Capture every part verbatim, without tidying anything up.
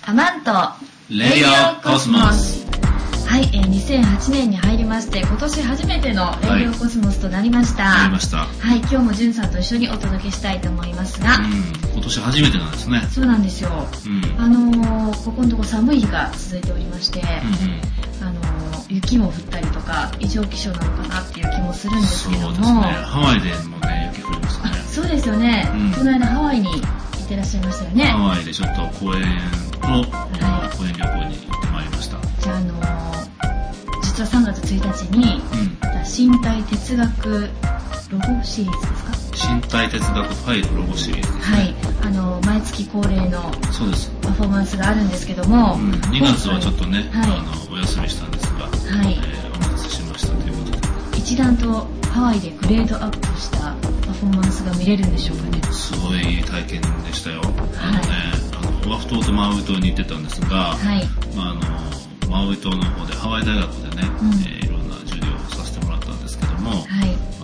アマントレイオコスモス。 はい、えー、にせんはちねんに入りまして今年初めてのレイオコスモスとなりました。 はい、なりました。 はい、今日もじゅんさんと一緒にお届けしたいと思いますが、 うん、今年初めてなんですね。 そうなんですよ。うん、あのー、ここのとこ寒い日が続いておりまして、うんうん、あのー、雪も降ったりとか異常気象なのかなっていう気もするんですけども、 そうですね。ハワイでもね雪降りますね。 そうですよね。うん、この間ハワイに行ってらっしゃいましたよね。 ハワイでちょっと公園と、はい、公園旅行に行ってまいりました。 じゃあ、あのー、実はさんがつついたちに、うん、身体哲学ロゴシリーズですか？ 身体哲学ファイルロゴシリーズですね。 はい、あの毎月恒例のそうですパフォーマンスがあるんですけども、うん、 にがつはちょっとね、はい、あのお休みしたんですが、 はい、 えー、お待たせしましたということで、 一段とハワイでグレードアップしたパフォーマンスが見れるんでしょうかね。 すごい体験でしたよ。あのね、はい、あのオアフ島とマウイ島に行ってたんですが、はい、まあ、あのマウイ島の方でハワイ大学でね、うん、えー、いろんな授業をさせてもらったんですけども、はい、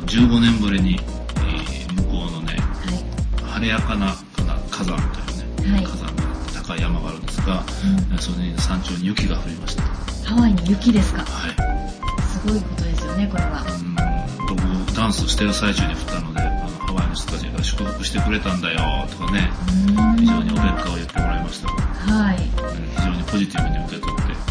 じゅうごねんぶりに、えー、向こうのね、はい、晴れやかな火山というね、はい、火山が高い山があるんですが、うん、それに山頂に雪が降りました。 ハワイに雪ですか？ はい。 すごいことですよね、これは。 うん、僕ダンスしてる最中に降ったので、あのハワイの人たちが祝福してくれたんだよとかね、非常におべっかを言ってもらいました。 はい、うん、 非常にポジティブに受け取って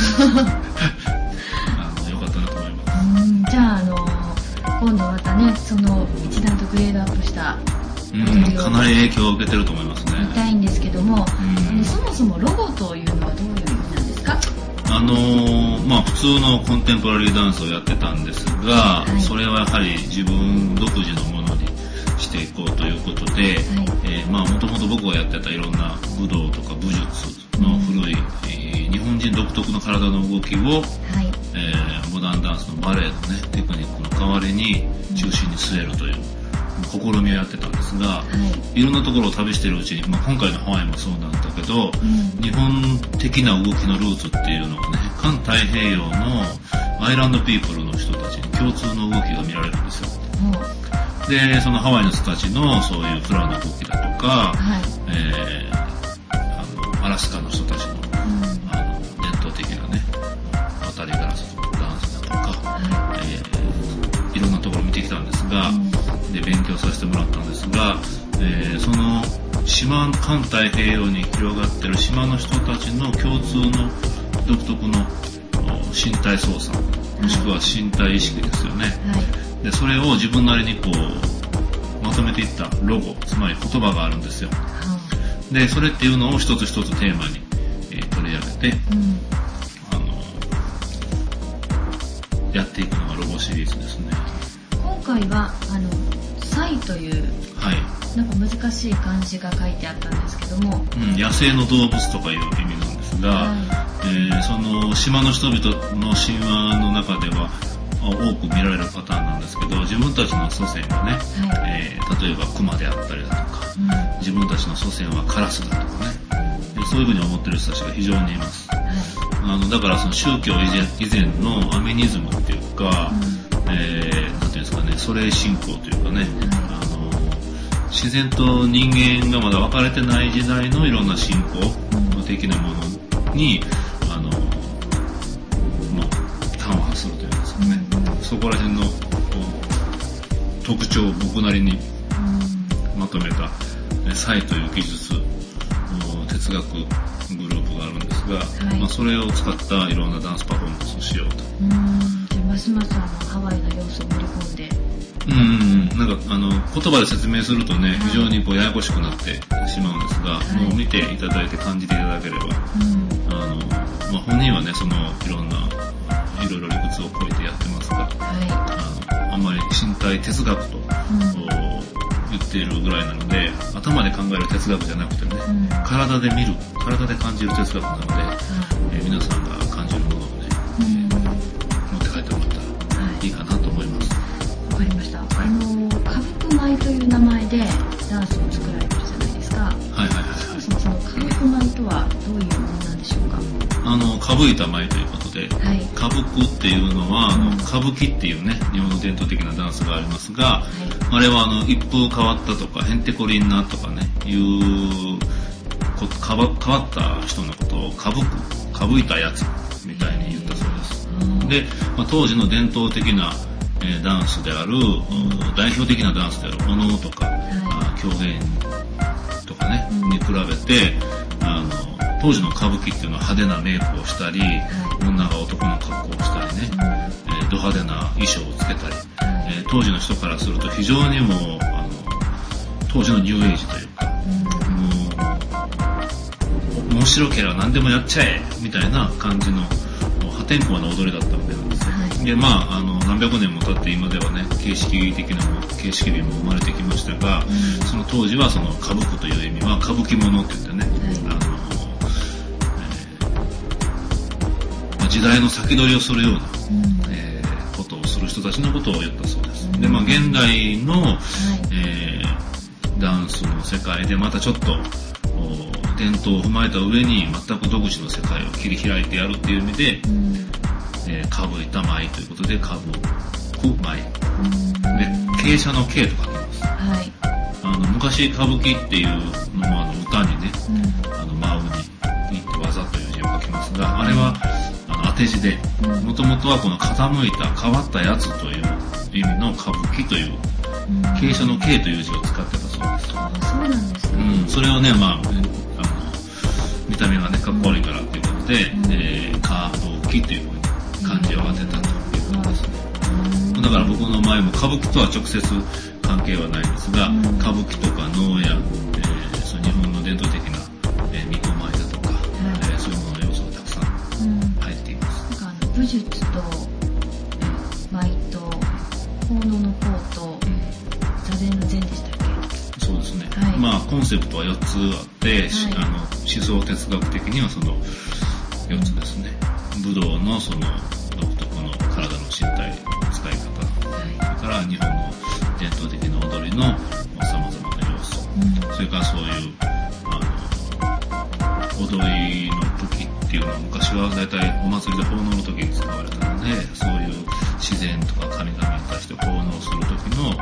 あのよかったなと思います。 うん、じゃあ、あの今度またね、その一段とグレードアップした踊りを、うん、かなり影響を受けてると思いますね。 見たいんですけども、うん、そもそもロゴというのはどういう意味なんですか？ あのー、まあ普通のコンテンポラリーダンスをやってたんですが、はい、それはやはり自分独自のものにしていこうということで、はい、えー、まあもともと僕がやってたいろんな武道とか武術の古い、うん、えー、日本人独特の体の動きを、はい、えー、モダンダンスのバレエのねテクニックの代わりに中心に据えるという試みをやってたんですが、はい、いろんなところを旅してるうちに、まあ、今回のハワイもそうなんだけど、うん、日本的な動きのルーツっていうのがね、環太平洋のアイランドピープルの人たちに共通の動きが見られるんですよ。うん、で、そのハワイの人たちのそういうフラの動きだとか、はい、えー、あのアラスカの人たちの、うん、あの伝統的なね、渡りガラスのダンスだとか、はい、えー、いろんなところを見てきたんですが、うん、で勉強させてもらったんですが、えー、その島、環太平洋に広がってる島の人たちの共通の独特の身体操作、もしくは身体意識ですよね。はい、でそれを自分なりにこうまとめていったロゴ、つまり言葉があるんですよ。はい、でそれっていうのを一つ一つテーマに、えー、取り上げて、うん、あのやっていくのがロゴシリーズですね。 今回はあのサイという、はい、なんか難しい漢字が書いてあったんですけども、 うん、野生の動物とかいう意味なんですが、はい、えー、その島の人々の神話の中では多く見られるパターンなんですけど、自分たちの祖先がね、はい、えー、例えばクマであったりだとか、うん、自分たちの祖先はカラスだとかね、でそういうふうに思ってる人たちが非常にいます。はい、あのだからその宗教以前、以前のアミニズムっていうか、うん、えー、なんていうんですかね、それ信仰というかね、あの自然と人間がまだ分かれてない時代のいろんな信仰的なものに、あの、まあ、端を発するというんですかね、うん、そこら辺の特徴を僕なりにまとめたサイという技術哲学グループがあるんですが、はい、まあ、それを使ったいろんなダンスパフォーマンスをしようと。 うん、じゃあますますあのハワイの要素を盛り込んで、 うん、なんかあの言葉で説明するとね、はい、非常にこうややこしくなってしまうんですが、はい、もう見ていただいて感じていただければ、うん、あのまあ、本人はねそのいろんないろいろ理屈を超えてやってますが、はい、あのあんまり身体哲学と、うん、言っているぐらいなので、頭で考える哲学じゃなくてね、うん、体で見る、体で感じる哲学なので、はい、えー、皆さんが感じるものをね、うん、えー、持って帰ってもらったらいいかなと思います。 わかりました。あの歌舞伎舞という名前でダンスを作られてるじゃないですか。はいはいはい、はい、そもそも歌舞伎舞とはどういうものなんでしょうか。あの歌舞いた舞ということで、はい、歌舞伎っていうのは、うん、あの歌舞伎っていうね日本の伝統的なダンスがありますが、はい、あれはあの一風変わったとかへんてこりんなとかねいう言こかば変わった人のことをかぶく、かぶいたやつみたいに言ったそうです。で、まあ、当時の伝統的な、えー、ダンスである、代表的なダンスであるお能とか、はい、狂言とかね、に比べて、あの、当時の歌舞伎っていうのは派手なメイクをしたり、はい、女が男の格好をしたりね、えー、ド派手な衣装をつけたり、えー、当時の人からすると非常にもう、あの、当時のニューエイジというか、もう、面白ければ何でもやっちゃえみたいな感じの破天荒な踊りだったわけなんですよ。はい、で、まあ、あの、何百年も経って今ではね、形式的なも、形式美も生まれてきましたが、うん、その当時はその歌舞伎という意味は歌舞伎物って言ってね、はい、あの、えー、時代の先取りをするような、うんえー、ことをする人たちのことを言ったそうです。うん、で、まあ、現代の、はいえー、ダンスの世界でまたちょっと、伝統を踏まえた上に全く独自の世界を切り開いてやるっていう意味で、うんえー、かぶいた舞ということでかぶく舞、うん、で傾斜の傾と書きます、はい、あの昔歌舞伎っていうのもあの歌にね、うん、あの舞うにいって技という字を書きますが、あれはあの当て字でもともとはこの傾いた変わったやつという意味の歌舞伎という、うん、傾斜の傾という字を使ってたそうです。 あ、そうなんですね。 うん、それをね、まあ見た目がね、かっこ悪いからっていうことで、うんえー、歌舞伎というふうに漢字を当てたということですね。うん、だから僕の前も歌舞伎とは直接関係はないんですが、うん、歌舞伎とか能や、えー、その日本の伝統的な、えー、巫女舞だとか、はいえー、そういうものの要素がたくさん入っています。 うん、なんかあの武術と舞と奉納の奉と座禅の禅でしたっけ？ そうですね、はい、まあコンセプトはよっつあって、はい、あの思想哲学的にはそのよっつですね。武道のその独特の体の身体の使い方、はい、それから日本の伝統的な踊りのさまざまな要素、うん、それからそういうあの踊りの時っていうのは昔はだいたいお祭りで奉納の時に使われたので、そういう自然とか神々に対して奉納する時の、うん、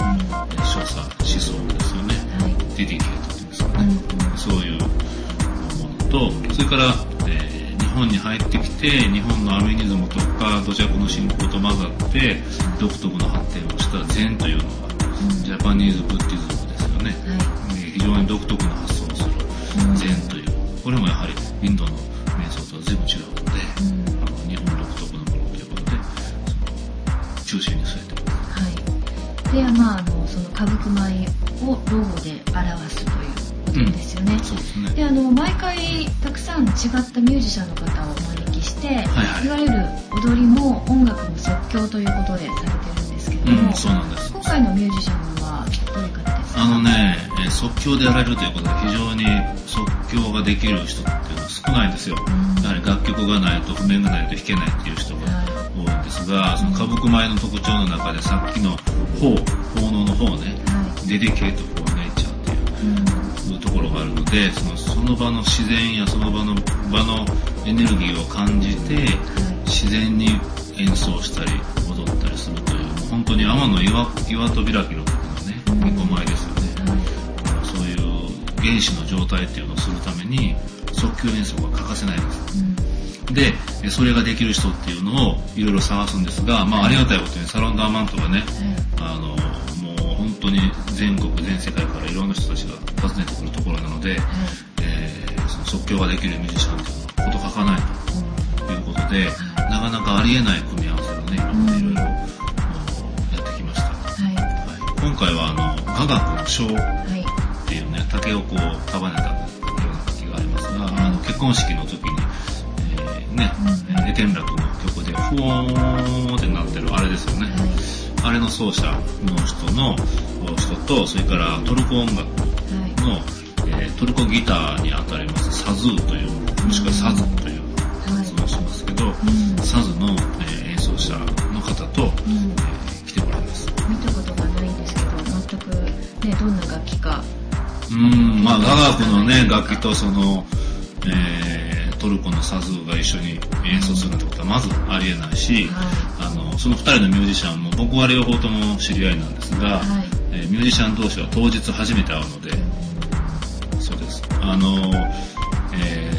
所作思想ですよね、はい、デディケートっていうんですかね、うん、そういうものと、それから、えー、日本に入ってきて日本のアメニズムとか土着の信仰と混ざって独特の発展をした禅というのが、うん、ジャパニーズブッディズムですよね、はい、非常に独特な発想をする禅という、これもやはりインドの瞑想とは随分違うので、うん、あの日本独特のものということでその中心に据えてます。 はい。で、まあ、あのその歌舞伎舞をロゴで表すということですよね。うん、そうですね。で、あの毎回たくさん違ったミュージシャンの方をお招きして、はいはい、いわゆる踊りも音楽も即興ということでされてるんですけども、 うん、そうなんです。 今回のミュージシャンはどういう方ですか？ あのね、即興でやられるということで非常に即興ができる人っていうのは少ないんですよ。うん、やはり楽曲がないと譜面がないと弾けないっていう人が多いんですが、はい、その歌舞伎舞の特徴の中でさっきの法、奉納の方ね、はい、デディケートフォーネイチャーっていう、うん、ところがあるので、その、その場の自然やその場の場のエネルギーを感じて、はい、自然に演奏したり踊ったりするという、もう本当に天の岩、岩戸開きの時のね、巫女舞ですよね。はい、そういう原始の状態っていうのをするために即興演奏が欠かせないんです。うん、で、それができる人っていうのをいろいろ探すんですが、まあありがたいことにサロンダーマントがね、うん、あの、もう本当に全国全世界からいろんな人たちが訪ねてくるところなので、うん、えー、その即興ができるミュージシャンっていうのはこと書かないということで、うん、なかなかありえない組み合わせをね、今までいろいろやってきました。はいはい、今回はあの雅楽の章っていうね、竹をこう束ねたような楽器がありますが、あの結婚式の時に、えー、ね、エテン楽の曲でフォーンってなってるあれですよね。あれの奏者の人の人と、それからトルコ音楽の、えー、トルコギターにあたりますサズーという、もしくはサズという発音をしますけど、サズの、えー、演奏者の方と、うん、えー、来てもらいます。 見たことがないんですけど、全くね、どんな楽器か。 うーん、まあ雅楽のね、楽器とその、えー、トルコのサズーが一緒に演奏するってことはまずありえないし、はい、あのそのふたりのミュージシャンも僕は両方とも知り合いなんですが、はい、えー、ミュージシャン同士は当日初めて会うので、うん、そうです。あの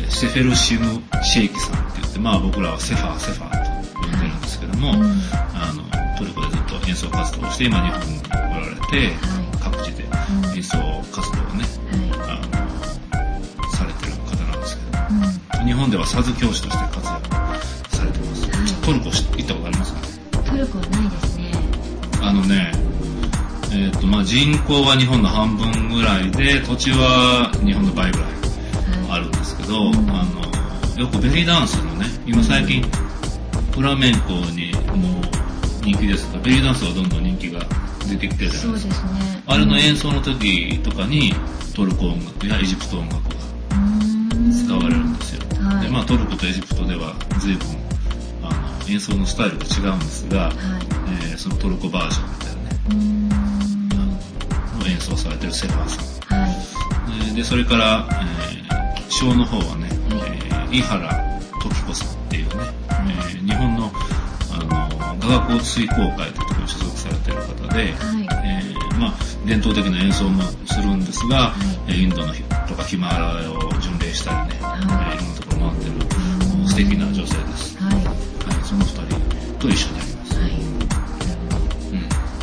ー、セフェルシム・シェイキさんって言って、まあ僕らはセファーセファーと呼んでるんですけども、はい、あのトルコでずっと演奏活動をして今日本に来られて、はい、各地で演奏活動をね、はい、あのされてる方なんですけど、うん、日本ではサズ教師として活躍されてます、はい、トルコ行ったことありますかね？ トルコはないですね。 あのね、えーとまあ、人口は日本の半分ぐらいで土地は日本の倍ぐらいあるんですけど、はい、あのよくベリーダンスのね、今最近フラメンコにも人気ですが、ベリーダンスはどんどん人気が出てきてるじゃないですか。そうですね。あれの演奏の時とかにトルコ音楽やエジプト音楽が使われるんですよ。はい、でまあ、トルコとエジプトでは随分あの演奏のスタイルが違うんですが、はい、えー、そのトルコバージョンみたいなね、の演奏されてるセファーさん、はい、えー、でそれから、えー、ショーの方はね、はい、えー、井原時子さんっていうね、はい、えー、日本の雅楽水工会というところに所属されている方で、はい、えーまあ、伝統的な演奏もするんですが、はい、インドのとかヒマラヤを巡礼したりね、はい、いろんなところ回ってる素敵な女性です、はいはい、そのふたりと一緒にやります、はい、 うん、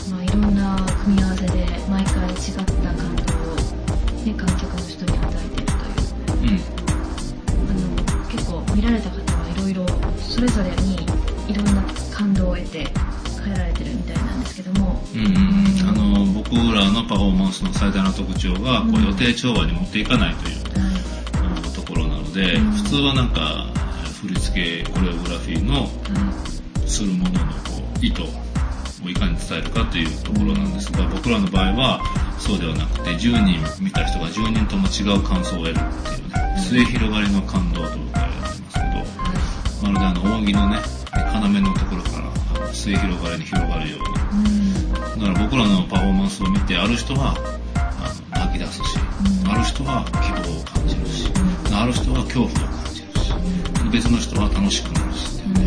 まあ、いろんな組み合わせで毎回違った感動を、ね、観客の人に与えているという、うん、あの結構見られた方はいろいろそれぞれにいろんな感動を得て帰られてるみたいなんですけども、 うんうん、あの僕らのパフォーマンスの最大の特徴は、うん、こう予定調和に持っていかないという、はい、ところなので、うん、普通はなんか振り付けコレオグラフィーのするもののこう意図をいかに伝えるかというところなんですが、僕らの場合はそうではなくてじゅうにん見た人がじゅうにんとも違う感想を得るっていうね、末広がりの感動と僕はやってますけど、まるであの扇のね要のところから末広がりに広がるように、うん、だから僕らのパフォーマンスを見てある人はあの泣き出すし、うん、ある人は希望を感じるし、うん、ある人は恐怖を感じるし、うん、別の人は楽しくなるし、うん、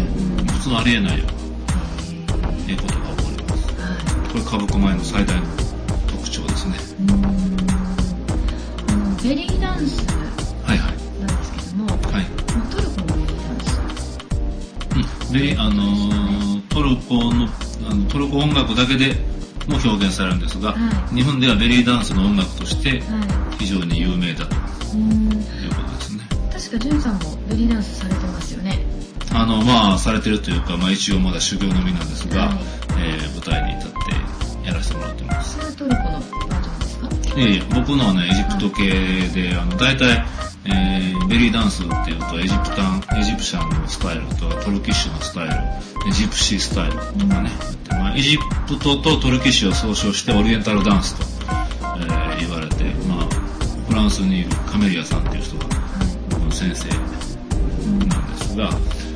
普通ありえないような、ええことが起こります、はい、これ歌舞伎舞の最大の特徴ですね。うん、 あのベリーダンスなんですけども、はいはい、トルコのベリーダンス、 であのー、トルコのあのトルコ音楽だけでも表現されるんですが、はい、日本ではベリーダンスの音楽として非常に有名だということですね。 確かジュンさんもベリーダンスされてますよね。 あのまあされてるというか、まあ、一応まだ修行の身なんですが、はい、えー、舞台に立ってやらせてもらってます。 それはトルコのバージョンですか？ いえいえ、僕のはねエジプト系で、はい、あの大体えー、ベリーダンスっていうとエジプタン、エジプシャンのスタイルとトルキッシュのスタイル、エジプシースタイルとかね、うん、まあ、エジプトとトルキッシュを総称してオリエンタルダンスと、えー、言われて、まあ、フランスにいるカメリアさんっていう人が、うん、先生なんですが、あの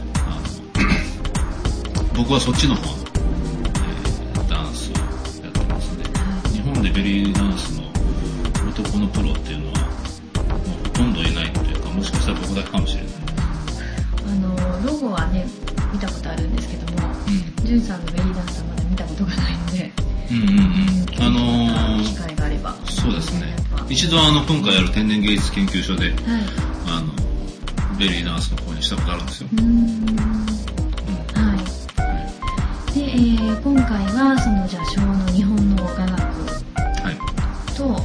僕はそっちの方の、えー、ダンスをやってますね。日本でベリーダンスの男のプロっていうのはほとんどいないというか、もしかしたら僕だけかもしれない。 あのロゴはね見たことあるんですけども、うん、ジュンさんのベリーダンスはまだ見たことがないので、うんうんうん、あのー、機会があれば。 そうですね。一度あの今回やる天然芸術研究所で、はい、あのベリーダンスの講演したことあるんですよ。うーん、うん、 はい。で、えー、今回はそのじゃあ昭和の日本の雅楽と、はい、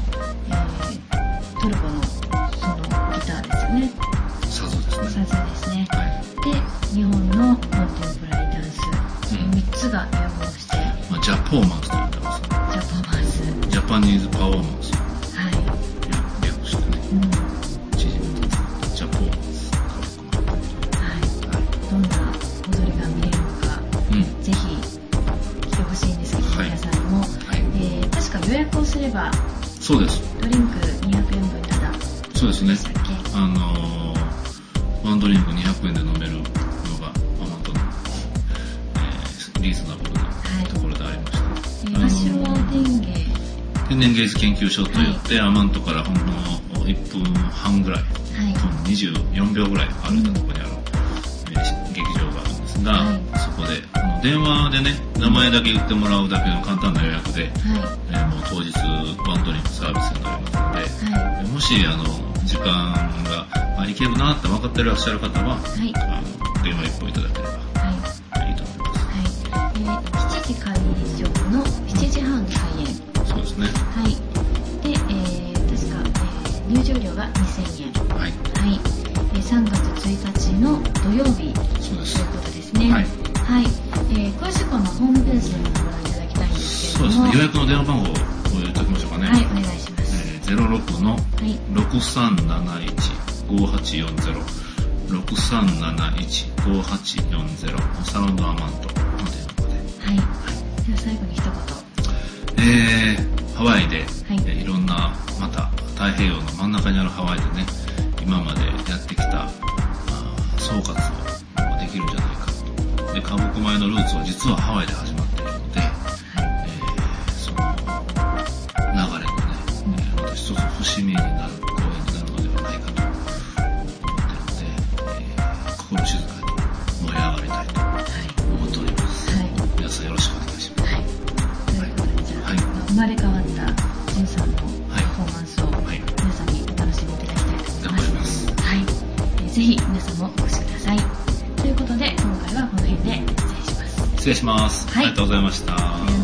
トルコのそのギターですよね。 サズですね。 サズですね。はい、で、日本のコンテンポラリーダンス、そのみっつが融合して、 まあ、ジャポーマンスと言ってます、ね。 ジャポーマンス。 ジャパニーズパフォーマンス。 はい。 略してね。うん。縮めてジャポーマンス。 はい。はい。どんな踊りが見れるのか、うん、ぜひ来てほしいんですけど、はい、皆さんにも、はい、えー、確か予約をすれば。 そうです。 ドリンクにひゃくえんぶんただ。 そうですね。あのー、ワンドリンクにひゃくえんで飲めるのがアマントの、えー、リーズナブルなところでありました。 はい、えー、柏天芸天然芸術研究所といって、はい、アマントからほんのいっぷんはんぐらい、はい、にじゅうよんびょうぐらい歩いたところにある、うん、えー、劇場があるんですが、はい、そこであの電話でね名前だけ言ってもらうだけの簡単な予約で、はい、えー、もう当日ワンドリンクサービスになりますので、はい、もしあの時間があ、いけるなって分かってらっしゃる方は、はい、あの電話一本いただければ、はい、いいと思います。 はい、えー、しちじ開場のしちじはん開演。 そうですね。 はい。で、えー、確か、えー、入場料がにせんえん。はい。はい。えー、さんがつついたちの土曜日。そうです。ということですね。はい。はい。えー、詳しくはまあホームページでもご覧いただきたいんですけれども。そうですね。予約の電話番号をご言っておきましょうかね。はい、お願いします。えー、ゼロろくのろくさんなないちごはちよんゼロ。ろくさんなないちごはちよんゼロサウンドアマントの電話で。はい。はい、では最後に一言。 えー、ハワイで、はい、えー、いろんなまた太平洋の真ん中にあるハワイでね、今までやってきたあ総括をできるんじゃないかと。で、花木米のルーツは実はハワイで始まっているので、はい、えー、その流れのね、うん、えー、また一つ節目になる公演になるのではないかと思っているので、えー、心静かに盛り上がりたいと思っております。はい、皆さんよろしくお願いします。はい、 ということで、じゃあ、はい、生まれ変わったジュンさんのパフォーマンスを皆さんにお楽しみいただきたいと思います。頑張ります。はい、えー、ぜひ皆さんもお越しください。ということで、今回はこの辺で失礼します。 失礼します。はい、ありがとうございました。